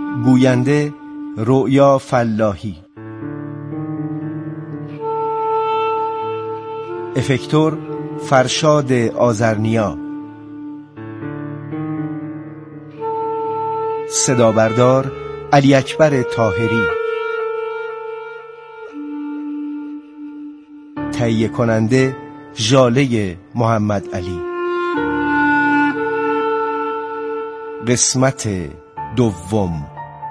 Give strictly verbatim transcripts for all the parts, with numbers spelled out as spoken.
گوینده رؤیا فلاحی، افکتور فرشاد آذرنیا، صدا بردار علی اکبر طاهری، تهیه کننده ژاله محمد علی. قسمت دوم.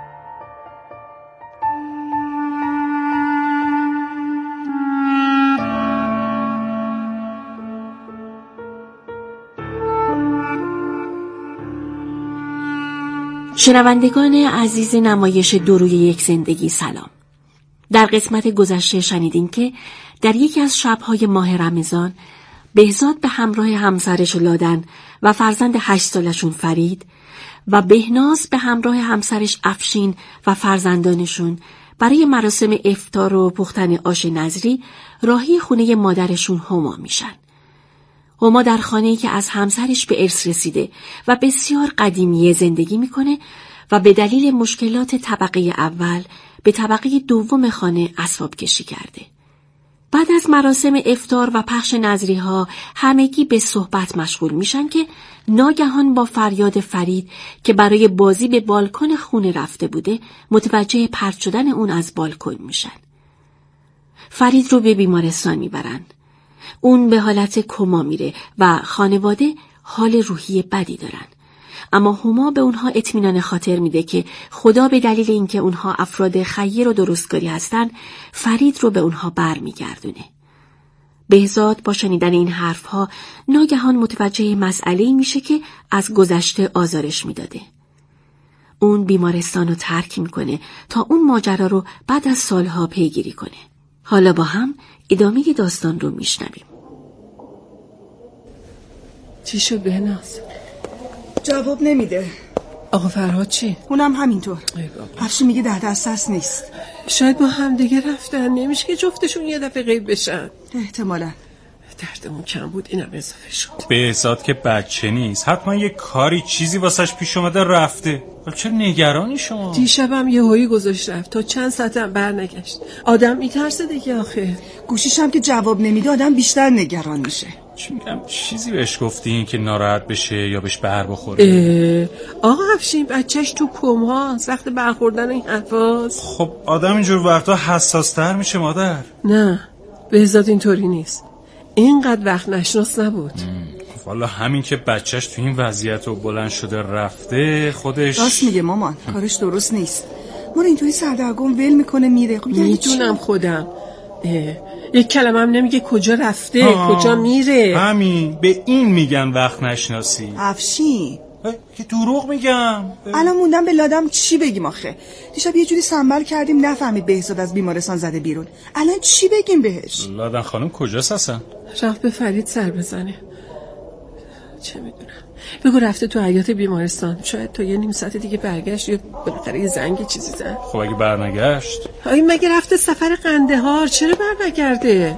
شنوندگان عزیز نمایش دو روی یک زندگی سلام. در قسمت گذشته شنیدین که در یکی از شب‌های ماه رمضان بهزاد به همراه همسرش لادن و فرزند هشت سالشون فرید و بهناز به همراه همسرش افشین و فرزندانشون برای مراسم افطار و پختن آش نظری راهی خونه مادرشون هما میشن. هما در خانه‌ای که از همسرش به ارث رسیده و بسیار قدیمی زندگی میکنه و به دلیل مشکلات طبقه اول به طبقه دوم خانه اسباب کشی کرده. بعد از مراسم افطار و پخش نظری ها همگی به صحبت مشغول میشن که ناگهان با فریاد فرید که برای بازی به بالکن خونه رفته بوده متوجه پرت شدن اون از بالکن میشن. فرید رو به بیمارستان میبرن. اون به حالت کما میره و خانواده حال روحی بدی دارن. اما هما به اونها اطمینان خاطر میده که خدا به دلیل اینکه اونها افراد خیر و درستکاری هستن فرید رو به اونها بر میگردونه. بهزاد با شنیدن این حرفها ناگهان متوجه مسئله‌ای میشه که از گذشته آزارش میداده. اون بیمارستان رو ترک میکنه تا اون ماجرا رو بعد از سالها پیگیری کنه. حالا با هم ادامه داستان رو میشنویم. چی شد بهناز؟ جواب نمیده. آقا فرهاد چی؟ اونم همینطور. افشین میگه ده دست نیست. شاید با هم دیگه رفتن. نمیشه که جفتشون یه دفعه غیب بشن. احتمالاً. دردمون کم بود اینم اضافه شد. بهزاد که بچه نیست، حتما یه کاری چیزی واسش پیش اومده رفته. چه نگرانی شما؟ دیشبم یه هویی گذاشت رفت تا چند ساعتم برنگشت. آدم میترسه دیگه آخه. گوشیشم که جواب نمیده آدم بیشتر نگران میشه. چی میگم چیزی بهش گفتین که ناراحت بشه یا بهش بر بخوره؟ آقا افشین بچهش تو کم هاست، وقت برخوردن این حرفاست. خب آدم اینجور وقتا حساس تر میشه مادر. نه بهزاد اینطوری نیست، اینقدر وقت نشناس نبود. والا همین که بچهش تو این وضعیت و بلند شده رفته خودش. راست میگه مامان، کارش درست نیست. ما رو اینطوری سردرگم ول میکنه میره. خب میدونم خودم. یک کلمه هم نمیگه کجا رفته کجا میره. همین به این میگن وقت نشناسی. افشین که دروغ میگم. الان موندم به لادم چی بگیم آخه؟ دیشب یه جوری سنبل کردیم نفهمید بهزاد از بیمارستان زده بیرون. الان چی بگیم بهش؟ لادن خانم کجاست اصلا؟ رفت به فرید سر بزنه. چه میدونم. بگو رفته تو حیاط بیمارستان. شاید تا یه نیم ساعت دیگه برگشت یا بالاخره یه زنگ چیزی زد. خب اگه برنگشت؟ آی مگه رفته سفر قندهار، چرا برنگرده؟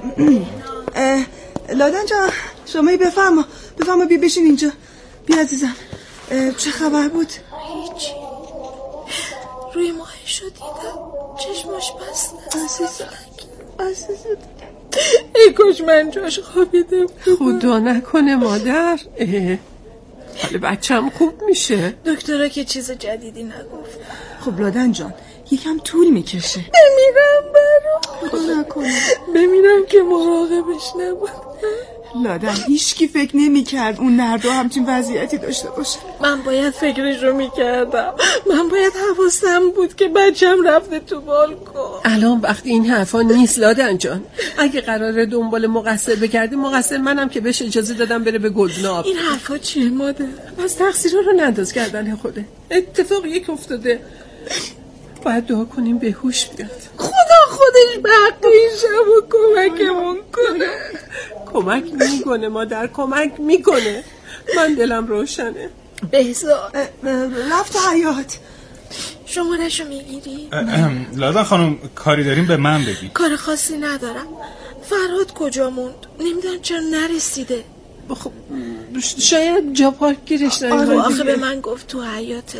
لادن جان شما بفرما بفرما بیا بشین اینجا. بیا عزیزم. چه خبر بود؟ هیچی. روی ماهش رو دیدم چشماش بسته. عزیزم عزیزم ای کاش من جاش خوابیدم. خدا نکنه مادر. حالا بچه‌م خوب میشه. دکترها که چیز جدیدی نگفت. خب لادن جان یکم طول میکشه. بمیرم برام. خدا نکنه. بمیرم که مراقبش نبود. لادن هیچکی فکر نمی کرد اون نردو همچین وضعیتی داشته باشه. من باید فکرش رو میکردم. من باید حواسم بود که بچم رفته تو بالکن. الان وقتی این حرفا نیست لادن جان. اگه قراره دنبال مقصر بگردی مقصر منم که بهش اجازه دادم بره به گلدناب. این حرفا چیه مادر؟ از تقصیرها رو ننداز کردن خوده. اتفاق یک افتاده. باید دعا کنیم به هوش بیاد. خدا خودش بقیشم و کمکمون کنه. کمک میکنه مادر، کمک میکنه. من دلم روشنه. بهزاد رفت حیات. شماره‌شو میگیری؟ لادن خانم کاری داریم به من بگی. کار خاصی ندارم. فرهاد کجا موند؟ نمیدونم چرا نرسیده. خب شاید جا پارک گیرش نمیدونم. آره آخه به من گفت تو حیاته.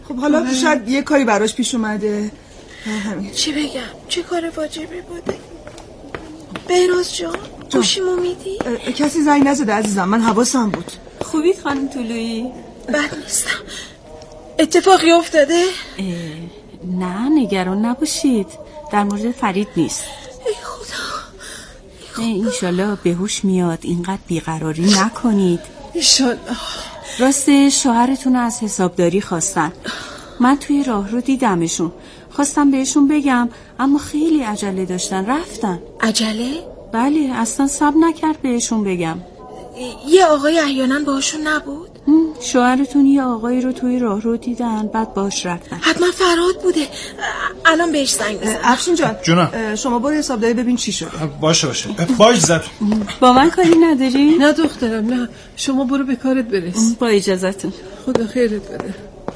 خب حالا شاید یه کاری براش پیش اومده. همین. چی بگم؟ چه کار واجبی بوده؟ بهروز جان گوشیمو میدی؟ کسی زنگ نزده عزیزم، من حواسم بود. خوبید خانم طلویی؟ بد نیستم. اتفاقی افتاده؟ نه نگران نباشید، در مورد فرید نیست. ای خدا. انشالله به هوش میاد، اینقدر بیقراری نکنید. انشالله. راست شوهرتون از حسابداری خواستن، من توی راه رو دیدمشون، خواستم بهشون بگم اما خیلی عجله داشتن رفتن. عجله؟ بله اصلا صبر نکرد بهشون بگم. یه آقای احیانا باشون نبود؟ شوهرتون یه آقایی رو توی راه رو دیدن بعد باش رفتن. حتما فرهاد بوده. الان بهش زنگ بزن. افشین جان جونم. شما برو حسابداری ببین چی شده. باشه باشه باش زد. با من کاری نداری؟ نه دخترم نه، شما برو به کارت برس. با اجازتون. خدا خیرت بده.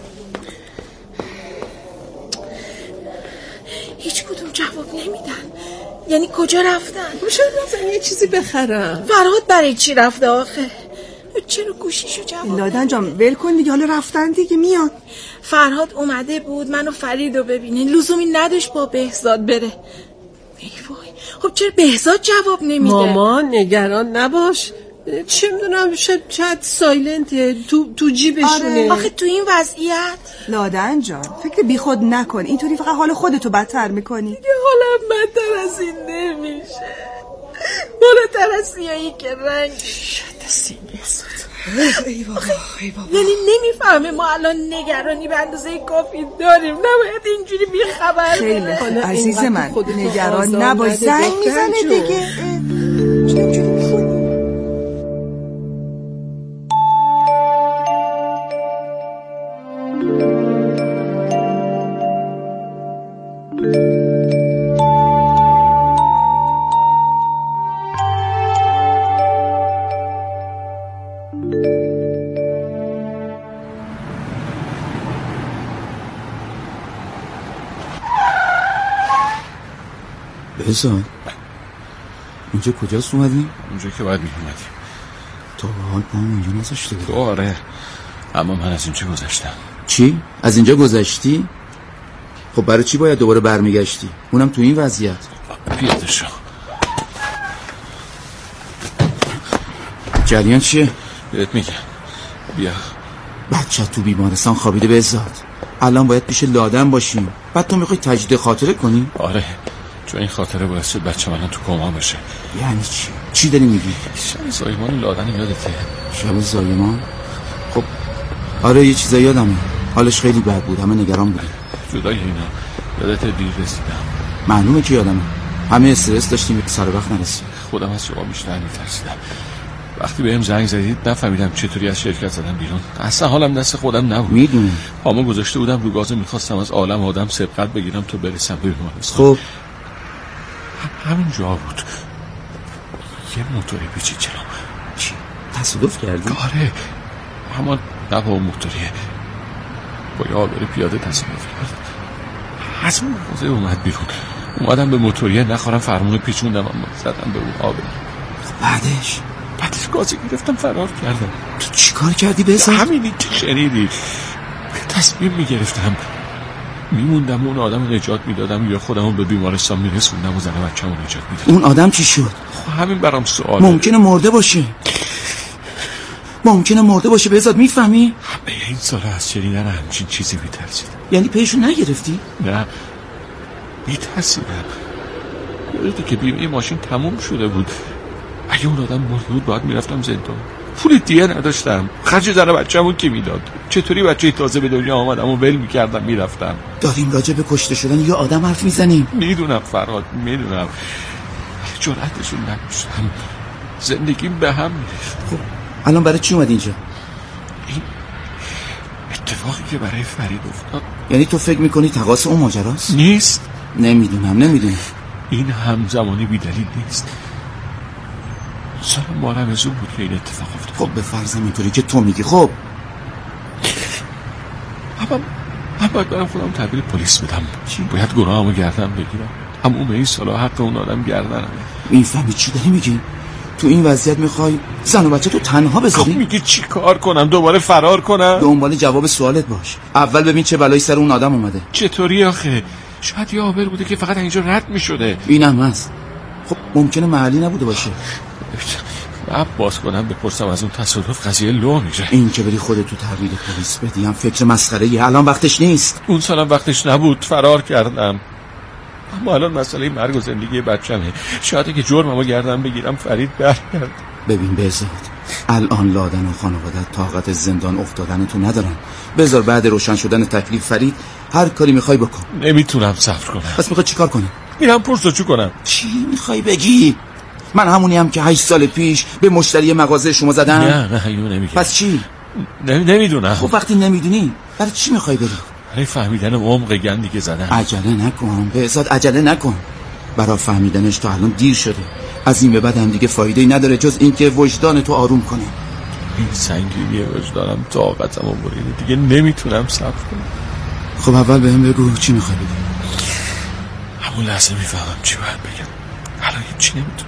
هیچ کدوم جواب نمیدن. یعنی کجا رفتن؟ شاید رفتن یه چیزی بخرم. فرهاد برای چی رفته آخه؟ چرا گوشیشو جواب؟ لادن جان ول کن دیگه، حالا رفتن دیگه میان. فرهاد اومده بود منو فریدو ببینه، لزومی نداشت با بهزاد بره. ای وای، خب چرا بهزاد جواب نمیده؟ مامان نگران نباش، چه میدونم شاید شاید سایلنته، تو تو جیبشونه. آره. آخه تو این وضعیت لادن جان فکر بی خود نکن، اینطوری فقط حال خودتو بدتر میکنی. دیگه حالم بدتر از این نمیشه. بالاتر از سیاهی که رنگ شد سینه سود. ای بابا ای بابا. یعنی نمیفهمه ما الان نگرانی به اندازه کافی داریم، نباید اینجوری بیخبر خیلی کنه. عزیز من نگران نباش، زنگ میزنه دیگه. چرا اینجوری میکنی؟ بهزاد اینجا کجاست اومدیم؟ اونجا که باید می‌اومدیم. تا به حال با هم اینجا نذاشته بود. آره اما من از اینجا گذشتم. چی؟ از اینجا گذشتی؟ خب برای چی باید دوباره برمیگشتی؟ اونم تو این وضعیت. پیاده شو. جریان چیه؟ بهت میگم بیا. بچه تو بیمارستان خوابیده بهزاد، الان باید پیش لادن باشیم، بعد تو میخوای تجدید خاطره کنی؟ آره چون این خاطره باعث شد بچه من تو کما بشه. یعنی چی؟ چی داری میگی؟ شب زایمان لادن یادته؟ شب زایمان؟ خب آره یه چیزا یادمه، حالش خیلی بد بود، همه نگران بودیم. جدای اینا یادت دیر رسیدم. معلومه که یادمه، همه استرس داشتیم سر وقت نرسیم. خودم از شما بیشتر میترسیدم. وقتی بهم زنگ زدید نفهمیدم چطوری از شرکت زدم بیرون. اصلا حالم دست خودم نبود. میدونم. پامو گذاشته بودم رو گاز، میخواستم از عالم آدم سبقت بگیرم تا برسم به بیمارستان. خب همین جا بود یه موتوری پیچید جلوم. چی؟ تصادف کردی؟ آره اما نه با موتوریه، با یه آبر پیاده تصادف کرد. از اون موزه اومد بیرون، اومدم به موتوریه نخورم فرمون پیچوندم اما زدم به اون آبر. بعدش؟ بعدش گازی گرفتم فرار کردم. تو چی کار کردی بهزاد؟ همینی که شنیدی. تصمیم میگرفتم میموندم اون آدم رو نجات میدادم یا خودمو به بیمارستان میرسوندم و زن بچه‌مو نجات میدادم. اون آدم چی شد؟ خب همین برام سواله. ممکنه مرده باشه، ممکنه مرده باشه بهزاد، میفهمی؟ همه این سالا از شنیدن همچین چیزی میترسیدم. یعنی پیشو نگرفتی؟ نه میترسیدم. یادته که بیمه ماشین تموم شده بود، اگه اون آدم مرده بود باید میرفتم زندان. پول دیگه نداشتم، خرج زن بچه‌مو کی میداد؟ چطوری بچه تازه به دنیا آمدم و ول میکردم میرفتم؟ داریم راجع به کشته شدن یا آدم حرف میزنیم. میدونم فرهاد میدونم، جرأتشون نداشتم، زندگیم به هم میریخت. خب الان برای چی اومد اینجا؟ این اتفاقی که برای فرید افتاد. یعنی تو فکر میکنی تقاص اون ماجراست؟ نیست. نمیدونم نمیدونم این همزمانی بی دلیل نیست. سال ما رمضون بود که این اتفاق افتاد. خب به فرض اینطوری که تو میگی، خب اما من باید برم خودم تحویل پلیس بدم. باید گناهمو گردن بگیرم. اما اون به این سالا حق اون آدم گردنمه. میفهمی چی داری میگی؟ تو این وضعیت میخوای زن و بچه تو تنها بذاری؟ خب میگی چی کار کنم؟ دوباره فرار کنم؟ دنبال جواب سوالت باش. اول ببین چه بلایی سر اون آدم اومده. چطوری آخه؟ شاید یه آبر بوده که فقط اینجا رد میشده. اینم هست. خب ممکنه محلی نبوده باشه. بعد باز کنم بپرسم از اون تصادف قضیه لو میره. این که بری خودت تو تحویل پلیس بدی هم فکر مسخره ای. الان وقتش نیست. اون سالم وقتش نبود، فرار کردم. اما الان مسئله مرگ و زندگی بچمه. شاید که جرممو گردن بگیرم فرید برگرد. ببین بهزاد، الان لادن و خانواده‌ات طاقت زندان افتادن تو ندارن. بذار بعد روشن شدن تکلیف فرید هر کاری میخوای بکن. نمیتونم صبر کنم. پس میخوای چیکار کنی؟ میرم پرسجو کنم. چی میخوای بگی؟ من همونی هم که هشت سال پیش به مشتری مغازه شما زدم؟ نه نه اینو نمیگم. پس چی؟ نمیدونم. خب وقتی نمیدونی برای چی میخوای بری؟ برای فهمیدن عمق گندی که زدم. عجله نکن بهزاد، عجله نکن. برای فهمیدنش تا الان دیر شده. از این به بعد هم دیگه فایده‌ای نداره جز اینکه وجدان تو آروم کنه. این سنگینی وجدانم طاقتمو بریده، دیگه نمیتونم صبر کنم. خب اول بهم بگو چی میخوای بگی؟ همون لحظه میفهمم چی باید بگم. الان هیچی نمیتونم.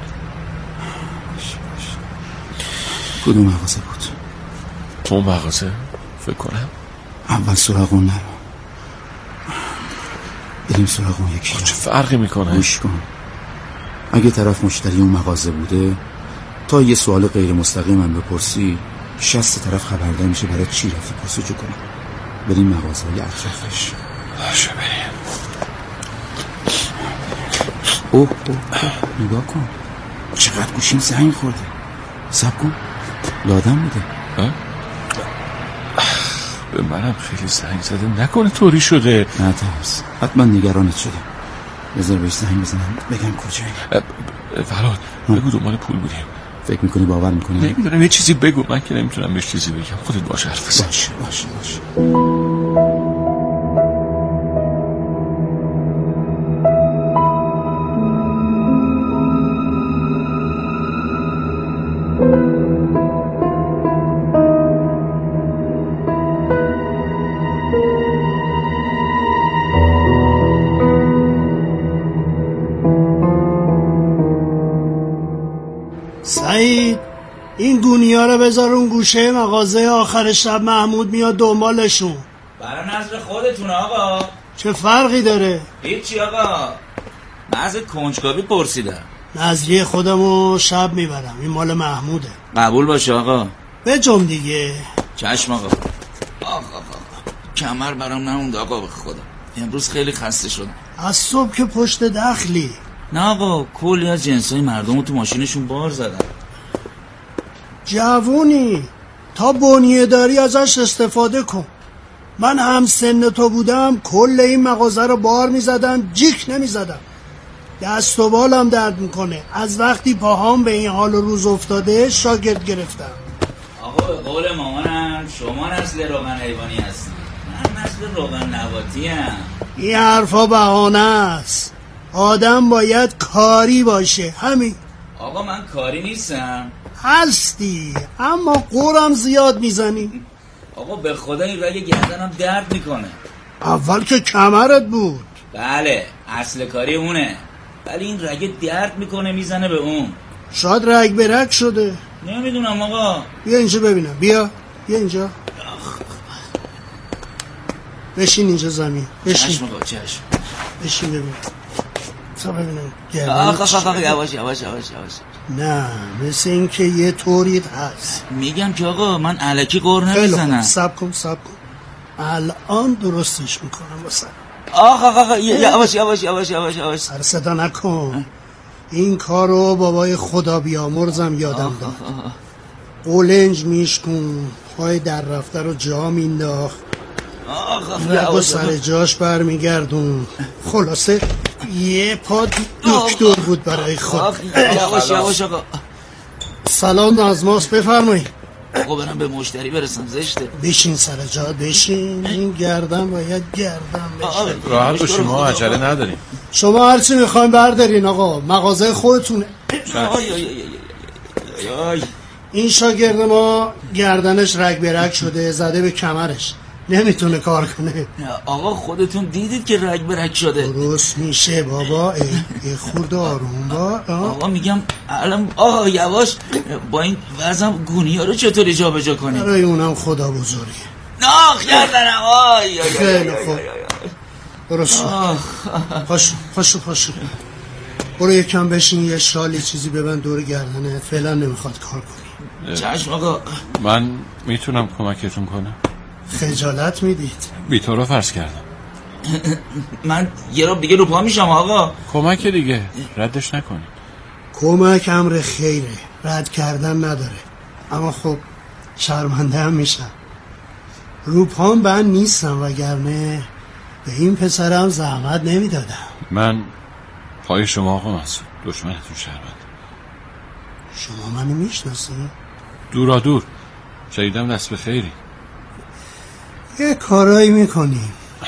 کدوم مغازه بود؟ تو مغازه فکر کنم. اول سراغ اون نرو، بریم سراغ اون یکی. چه فرقی میکنه؟ گوش کن، اگه طرف مشتری اون مغازه بوده تا یه سوال غیر مستقیم هم بپرسی شصت طرف خبردار میشه برای چی رفتی پرسجو کنم. بریم مغازه های اطرافش. باشه بریم. اوه اوه اوه نگاه کن چقدر گوشیم زنگ خورده. صبر کن، لادم بوده. ها؟ به منم خیلی زنگ زده، نکنه طوری شده. نه ترس، حتما نگرانت شده. بذار بهش زنگ بزنم بگم کجایی. فراد بگو دنبال پول بودیم. فکر میکنی باور میکنی؟ نمیدونم، یه چیزی بگو. من که نمیتونم بهش چیزی بگم. خودت باشه حرف بزن. باشه باشه باشه. سعید، این گونیا رو بذار اون گوشه مغازه. آخر شب محمود میاد دنبالشون. برای نظر خودتون آقا. چه فرقی داره؟ هیچی آقا، محض کنجکاوی پرسیدم. نظریه خودمو شب میبرم، این مال محموده. قبول باشه آقا. بجم دیگه. چشم آقا. آقا آقا کمر برام نموند آقا، به خدا امروز خیلی خسته شدم. از صبح که پشت دخلی. نه آقا، کلی از جنسای مردم رو تو ماشینشون بار زدن. جوونی تا بنیه داری ازش استفاده کن. من هم سن تو بودم کل این مغازه رو بار میزدم، جیک نمیزدم. دست و بالم درد میکنه. از وقتی پاهام به این حال و روز افتاده شاگرد گرفتم. آقا به قول مامانم شما نسل روغن حیوانی هستی، من نسل روغن نباتی ام. این حرفا بهانه است. آدم باید کاری باشه، همین. آقا من کاری نیستم. هستی، اما قورم زیاد میزنی. آقا به خدا این رگ گردنم درد میکنه. اول که کمرت بود. بله اصل کاری اونه، ولی این رگ درد میکنه میزنه به اون. شاید رگ به رگ شده. نمیدونم آقا. بیا اینجا ببینم. بیا بیا اینجا. بشین اینجا زمین. بشین. چشم آقا چشم. بشین ببین. تا ببینم. آقا آقا آقا یواش یواش یواش یواش. نه مثل این که یه طوری هست. میگم که آقا من الکی قور نمیزنم. صبر کن صبر کن. الان درستش میکنم واسه. آقا آقا یواش یواش یواش یواش یواش. سر صدا نکن. این کارو بابای خدا بیامرزم یادم داد. قولنج میشکن، پای در رفته رو جا مینداخت، رگو سر جاش برمیگردون. خلاصه یه پا دکتر بود برای خود. یواش یواش آقا. سلام نازماس، بفرمایید. آقا برم به مشتری برسم، زشته. بشین سر جا بشین. این گردن باید گردن بشه. راحت باشیم، ما عجله نداریم. شما هرچی میخواین بردارین آقا، مغازه خودتونه. این شاگرد ما گردنش رگ به رگ شده، زده به کمرش. نمیتونه کار کنه. آقا خودتون دیدید که رگ به رگ شده. درست میشه بابا. ای خورده آروم با. آقا میگم الان آقا یواش با این وزن گونی ها رو چطوری جا به جا کنید؟ برای اونم خدا بزرگه. ناخ کردنم. آی خیلی خوب. درست شد. پاشو پاشو پاشو برو یکم بشین، یه شالی چیزی ببند دور گردنه. فعلا نمیخواد کار کنی. چشم آقا. من میتونم کمکتون کنم؟ خجالت میدید. بی تو رو فرض کردم. من یه رب دیگه رو پا میشم آقا. کمک دیگه ردش نکنید. کمک امر خیره، رد کردن نداره. اما خب شرمنده هم میشم. رو پام بند نیستم، وگرنه به این پسرم زحمت نمیدادم. من پای شما آقا مسعود، دشمنتون شرمنده. شما منو میشناسی؟ دورا دور شایدم دست به خیری. یه کارایی میکنی.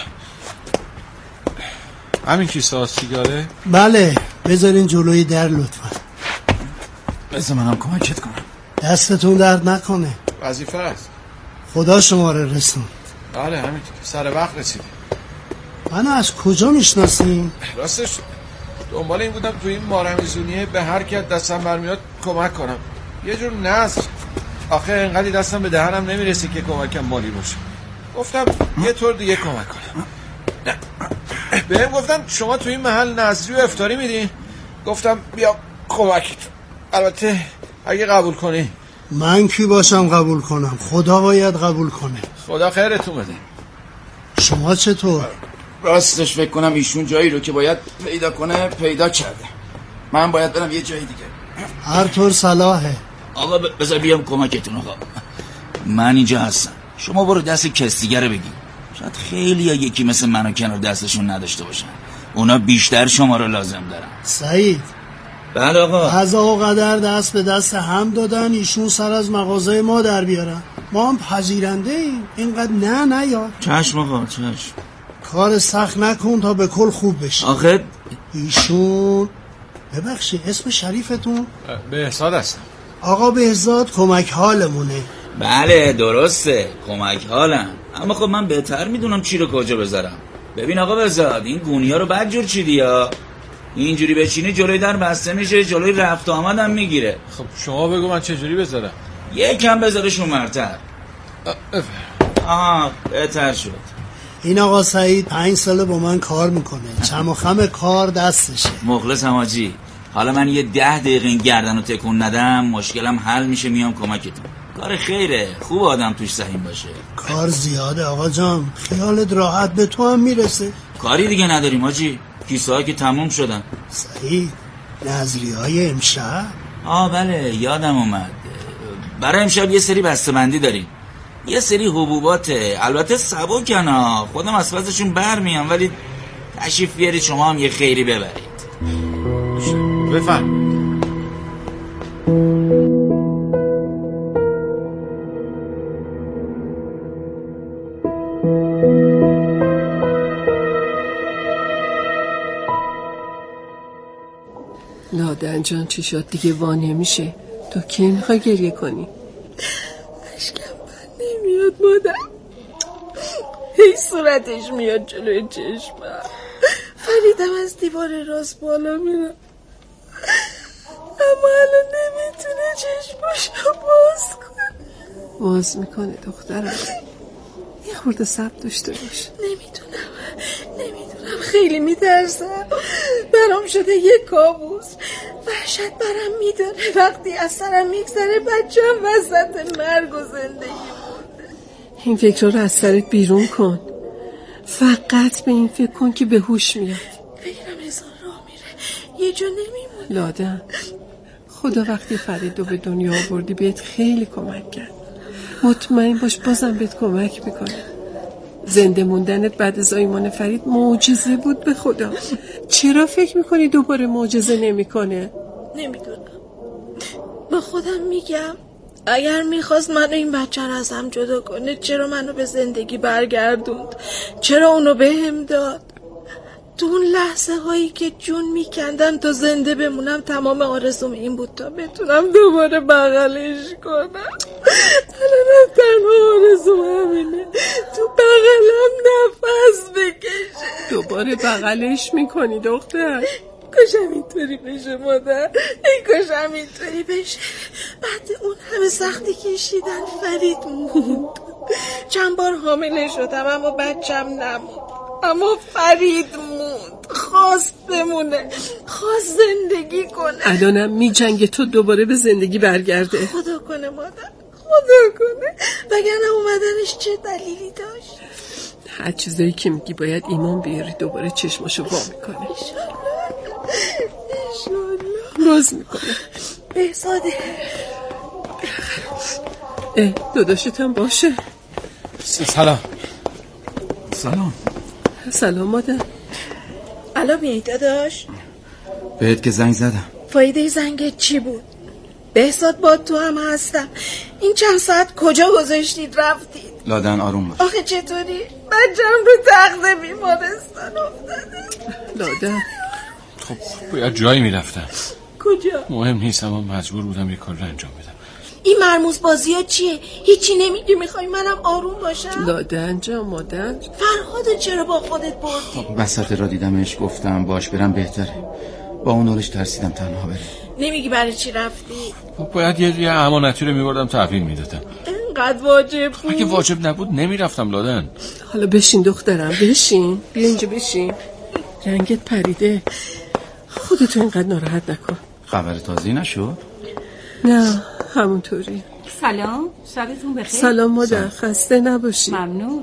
همین کیسه سیگاره؟ بله بذارین جلوی در لطفا. بذار منم کمکت کنم. دستتون درد نکنه. وظیفه است. خدا شما رو رسوند. بله همینطور سر وقت رسیدی. منو از کجا میشناسین؟ راستش دنبال این بودم تو این مارمیزونیه به هر کی دستم برمیاد کمک کنم. یه جور نظر. آخه انقدی دستم به دهنم نمیرسه که کمکم مالی باشه. گفتم یه طور دیگه کمک کنم. نه بهم گفتن شما تو این محل نظری و افطاری میدین. گفتم بیا کمکت. البته اگه قبول کنی. من کی باشم قبول کنم؟ خدا باید قبول کنه. خدا خیرتون بده. شما چطور؟ راستش فکر کنم ایشون جایی رو که باید پیدا کنه پیدا کرده. من باید برم یه جایی دیگه. هر طور صلاحه. آقا بذار بیام کمکتون آقا. من اینجا هستم. شما برو دست کس دیگه رو بگی. شاید خیلی یا یکی مثل منو کنار دستشون نداشته باشن. اونا بیشتر شما رو لازم دارن. سعید. بله آقا. قضا و قدر دست به دست هم دادن، ایشون سر از مغازه ما در بیارن. ما هم پذیرنده ایم. اینقدر نه نه یا. چشم آقا چشم. کار سخت نکن تا به کل خوب بشی. آخه ایشون ببخشید اسم شریفتون؟ بهزاد هستم. آقا بهزاد کمک حالمونه. بله درسته کمک حالم. اما خب من بهتر میدونم چی رو کجا بذارم. ببین آقا بهزاد این گونی ها رو بد جور چیدی یا اینجوری بچینی جلوی در بسته میشه، جلوی رفت آمد هم میگیره. خب شما بگو من چجوری بذارم. یکم بذارشون مرتر. آها بهتر شد. این آقا سعید پنج ساله با من کار میکنه. چم و خم کار دستشه. مخلصم حاجی. حالا من یه ده دقیقه این گردن رو تکون ندم مشکلم حل میشه، میام کمکتون. کار خیره، خوب آدم توش سهیم باشه. کار زیاده آقا جان، خیالت راحت به تو هم میرسه. کاری دیگه نداریم حاجی، کیسه ها که تموم شدن. سعید نظری های امشب؟ آه بله یادم اومد. برای امشب یه سری بسته‌بندی داریم. یه سری حبوباته، البته سبکن ها، خودم از پسشون برمیام، ولی تشریف بیارید شما هم یه خیری ببرید. بفهم. لادن جان چی شد دیگه؟ وا نمیشه. تو کی میخوای گریه کنی؟ اشکم بر نمیاد مادر. هی صورتش میاد جلوی چشمم. فریدم از دیوار راست بالا میره، اما الان نمیتونه چشماشو باز کنه. باز میکنه دخترم. یه خورده صبر داشته باش. نمیتونم نمیتونم خیلی میترسم. برام شده یه کابوس. وحشت برم میداره وقتی از سرم میگذره بچم وسط مرگ و زندگی مونده. این فکر رو از سرت بیرون کن. فقط به این فکر کن که به هوش میاد. فکرم هزار راه میره، یه جا نمیمونه. لادن خدا وقتی فریدو به دنیا آوردی بهت خیلی کمک کرد. مطمئن باش بازم بهت کمک میکنه. زنده موندنت بعد از ایمان فرید معجزه بود به خدا. چرا فکر میکنی دوباره معجزه نمیکنه؟ نمیدونم. با خودم میگم اگر میخواست منو این بچه رو ازم جدا کنه چرا منو به زندگی برگردوند؟ چرا اونو به هم داد؟ تو اون لحظه هایی که جون میکندن تا زنده بمونم تمام آرزوم این بود تا بتونم دوباره بغلش کنم. الان تنها آرزوم همینه تو بغلم نفس بکشه. دوباره بغلش میکنی دختر؟ کاشم اینطوری بشه مادر، ای کاشم اینطوری بشه. بعد اون همه سختی کشیدن فرید موند. چند بار حامله شدم اما بچم نموند، اما فرید موند. خواست بمونه، خواست زندگی کنه. الانم می جنگه تو دوباره به زندگی برگرده. خدا کنه مادر، خدا کنه، وگرنه اومدنش چه دلیلی داشت؟ هر چیزایی که میگی باید ایمان بیاری دوباره چشماشو وا میکنه. ایشالله باز میکنه. بهزاده اه داداشت هم باشه. سلام. سلام. سلام مادر. الان میای داداش؟ بهت که زنگ زدم. فایده زنگت چی بود؟ بهزاد با تو هم هستم. این چند ساعت کجا گذاشتید رفتید؟ لادن آروم باش. آخه چطوری؟ بچه‌م رو تخت بیمارستان افتاده. لادن خب باید جایی میرفتم. کجا؟ مهم نیست اما مجبور بودم یه کار رو انجام بدم. این مرموز بازی ها چیه؟ هیچی نمیگی؟ میخوای منم آروم باشم؟ لادن جا مادر. فرهادو چرا با خودت بردی؟ بساطه را دیدمش گفتم باش برم بهتره. با اون حالش ترسیدم تنها بره. نمیگی برای چی رفتی؟ خب باید یه یه امانتی رو میبردم تحویل میدادم. اینقدر واجب بود؟ اگه واجب نبود نمیرفتم لادن. حالا بشین دخترم بشین. بیا اینجا بشین. رنگت پریده، خودتو اینقدر ناراحت نکن. خبر تازی نشد؟ نه همونطوری. سلام، شبتون بخیر. سلام مادر، خسته نباشی. ممنون.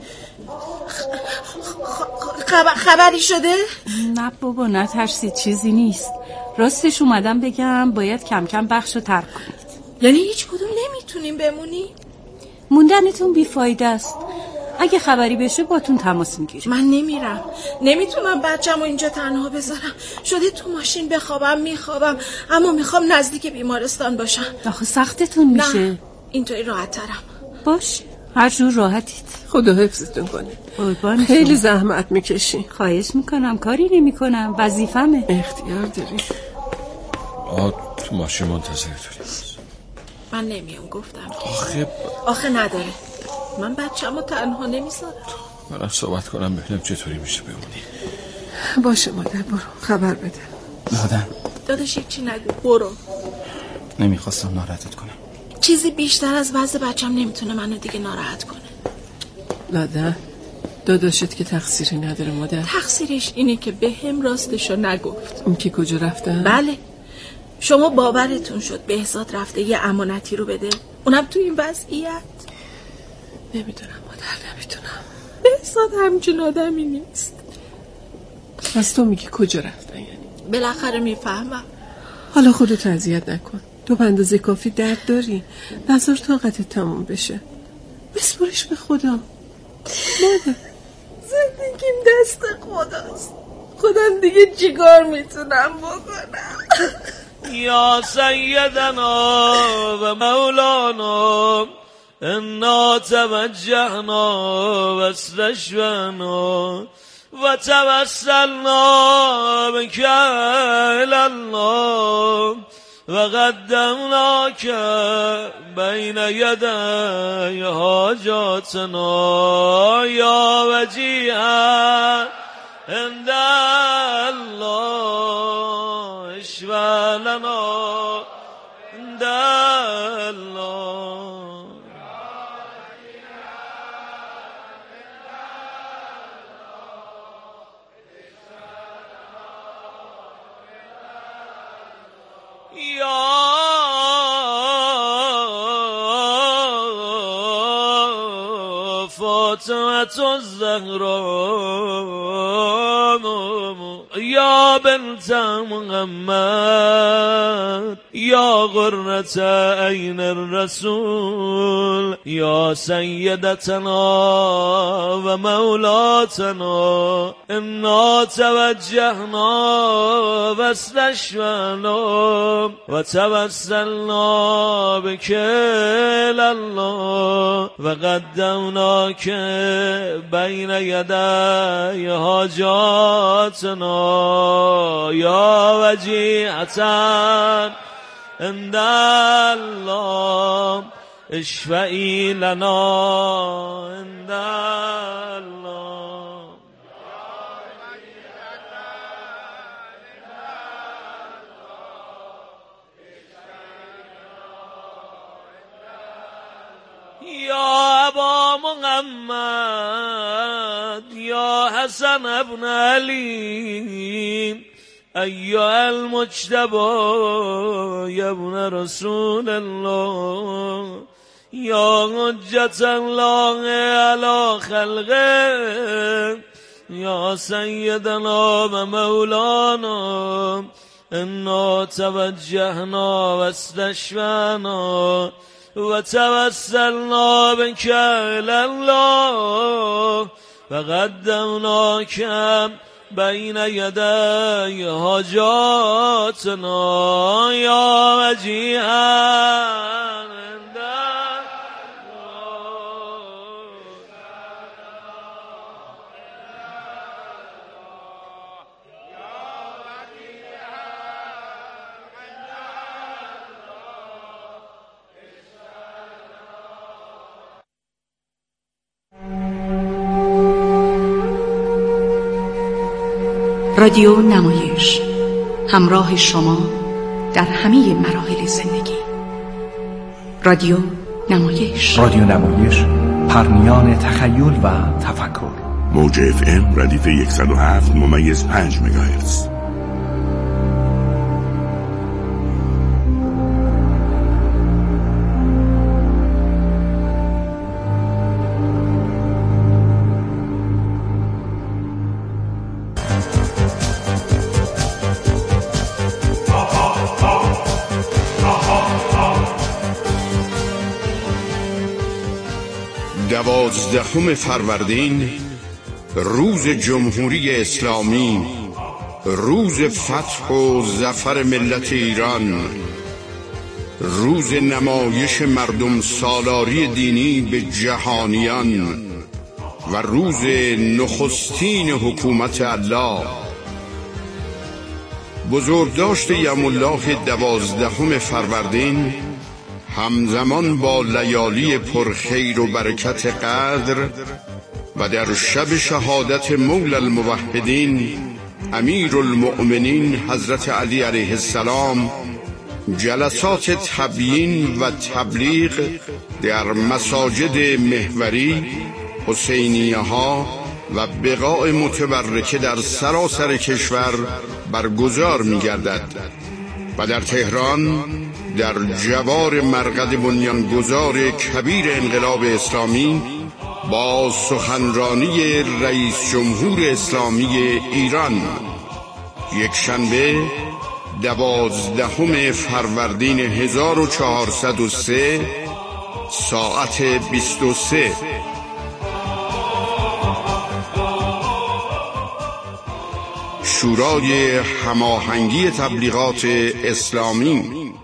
خبر خبری شده؟ نه بابا نترسید، چیزی نیست. راستش اومدم بگم باید کم کم بخشو ترک کنید. یعنی هیچ کدوم نمیتونیم بمونی؟ موندنتون بیفایده است. اگه خبری بشه باتون تماس میگیریم. من نمیرم، نمیتونم بچه‌مو اینجا تنها بذارم. شده تو ماشین بخوابم میخوابم، اما میخوام نزدیک بیمارستان باشم. آخه سختتون میشه. نه اینطوری راحت ترم. باش هر جور راحتید. خدا حفظتون کنه. قربانتون. خیلی زحمت میکشی. خواهش میکنم، کاری نمیکنم، وظیفمه. اختیار داری. آه تو ماشین منتظر داریم. من نمیام گفتم. آخه آخه نداره، من بچه‌مو تنها نمیذارم. برم صحبت کنم ببینم چطوری میشه بمونی. باشه مادر برو خبر بده. لادن داداش چی نگو، برو. نمیخواستم ناراحتت کنم. چیزی بیشتر از وضع بچم نمیتونه منو دیگه ناراحت کنه. لادن داداشت که تقصیری نداره مادر. تقصیرش اینه که به هم راستشو نگفت. اون که کجا رفتن؟ بله شما باورتون شد بهزاد رفته یه امانتی رو بده، اونم تو این وضعیت. نمیدونم مادر نمیدونم. بهزاد همچین آدمی نیست. پس تو میگی کجا رفتن یعنی؟ بالاخره میفهمم. حالا خودت اذیت نکن، تو به اندازه کافی درد داری، نظر طاقتت تموم بشه، بسپرش به خدا. مادر زندگیم دست خداست، خودم دیگه چیکار میتونم بکنم؟ یا سیدنا و مولانا انا توجهنا و استشفعنا و توسلنا بك الی الله و قدمناک بین یدی حاجاتنا یا وجیها عند الله اشفع لنا عند الله. یا فاطمه الزهرا یا بنت محمد یا قرة عین الرسول یا سیدتنا و مولاتنا انا توجهنا و استشفعنا و توسلنا بک الله و قدمناک بین یدی حاجاتنا یا وجیهة عند الله اشفعی لنا عند الله. یا ابا محمد یا حسن ابن علی ایها المجتبی یا ابن رسول الله یا حجت الله علی خلقه یا سیدنا و مولانا انا توجهنا و استشفعنا و توسلنا بک الی الله و قدمناک بین یدی حاجاتنا یا وجیها عند رادیو نمایش، همراه شما در همه مراحل زندگی. رادیو نمایش رادیو نمایش، پرمیان تخیل و تفکر. موج اف ام ردیف صد و هفت ممیز پنج مگاهرتز. دوازدهم فروردین، روز جمهوری اسلامی، روز فتح و ظفر ملت ایران، روز نمایش مردم سالاری دینی به جهانیان و روز نخستین حکومت الله. بزرگداشت یم الله دوازدهم فروردین همزمان با لیالی پرخیر و برکت قدر و در شب شهادت مولا الموحدین امیر المؤمنین حضرت علی علیه السلام جلسات تبیین و تبلیغ در مساجد محوری، حسینیه ها و بقاع متبرکه در سراسر کشور برگزار می گردد و در تهران در جوار مرقد بنیانگذار کبیر انقلاب اسلامی با سخنرانی رئیس جمهور اسلامی ایران، یک شنبه دوازدهم فروردین هزار و چهارصد و سه ساعت بیست و سه. شورای هماهنگی تبلیغات اسلامی.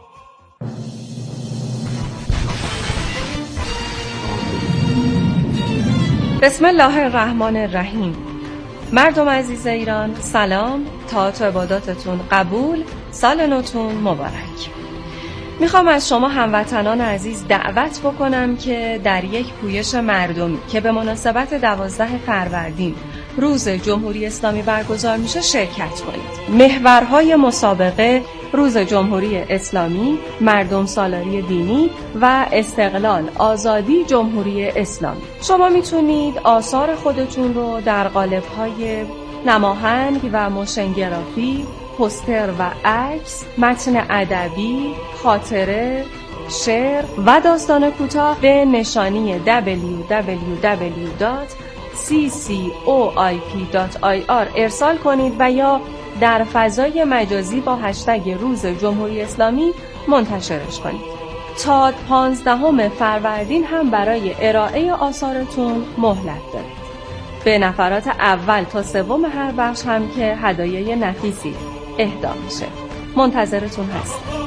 بسم الله الرحمن الرحیم. مردم عزیز ایران، سلام، طاعت و عباداتتون قبول، سال نوتون مبارک. میخوام از شما هموطنان عزیز دعوت بکنم که در یک پویش مردمی که به مناسبت دوازده فروردین روز جمهوری اسلامی برگزار میشه شرکت کنید. محورهای مسابقه روز جمهوری اسلامی، مردم سالاری دینی و استقلال، آزادی، جمهوری اسلامی. شما میتونید آثار خودتون رو در قالب‌های نماهنگ و موشنگرافی، پوستر و عکس، متن ادبی، خاطره، شعر و داستان کوتاه به نشانی دبلیو دبلیو دبلیو دات سی سی او آی پی دات آی آر ارسال کنید و یا در فضای مجازی با هشتگ روز جمهوری اسلامی منتشرش کنید. تا پانزدهم فروردین هم برای ارائه آثارتون مهلت دارید. به نفرات اول تا سوم هر بخش هم که هدایای نفیسی اهدا میشه. منتظرتون هستم.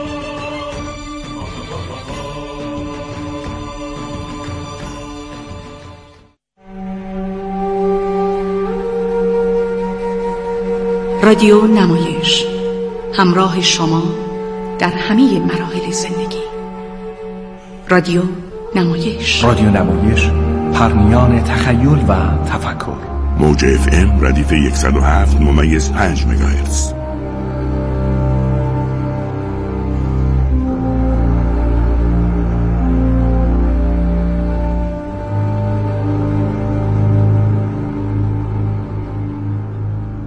رادیو نمایش، همراه شما در همه مراحل زندگی. رادیو نمایش رادیو نمایش، پرمیان تخیل و تفکر. موج اف ام ردیف صد و هفت ممیز پنج مگاهرتز.